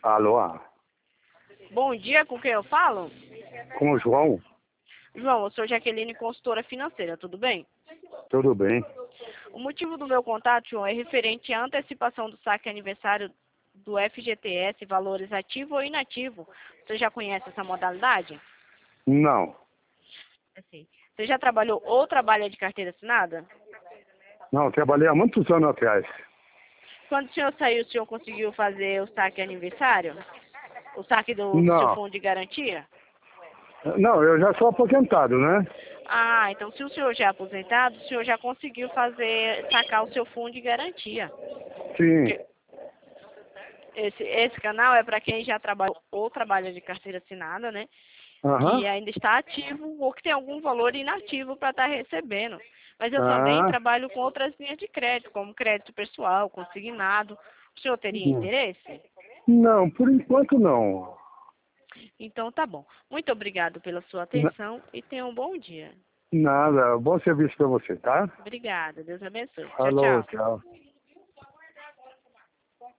Alô? Bom dia, com quem eu falo? Com o João? João, eu sou Jaqueline, consultora financeira, tudo bem? Tudo bem? O motivo do meu contato, João, é referente à antecipação do saque aniversário do FGTS, valores ativo ou inativo. Você já conhece essa modalidade? Não. Assim, você já trabalhou ou trabalha de carteira assinada? Não, trabalhei há muitos anos atrás. Quando o senhor saiu, o senhor conseguiu fazer o saque aniversário? O saque do seu Não. fundo de garantia? Não, eu já sou aposentado, né? Ah, então se o senhor já é aposentado, o senhor já conseguiu sacar o seu fundo de garantia. Sim. Porque esse canal é para quem já trabalha ou trabalha de carteira assinada, né? Que Aham. ainda está ativo ou que tem algum valor inativo para estar recebendo. Mas eu também Ah. trabalho com outras linhas de crédito, como crédito pessoal, consignado. O senhor teria interesse? Não, por enquanto não. Então tá bom. Muito obrigado pela sua Na- atenção e tenha um bom dia. Nada. Bom serviço para você, tá? Obrigada. Deus abençoe. Tchau, Alô, tchau. tchau.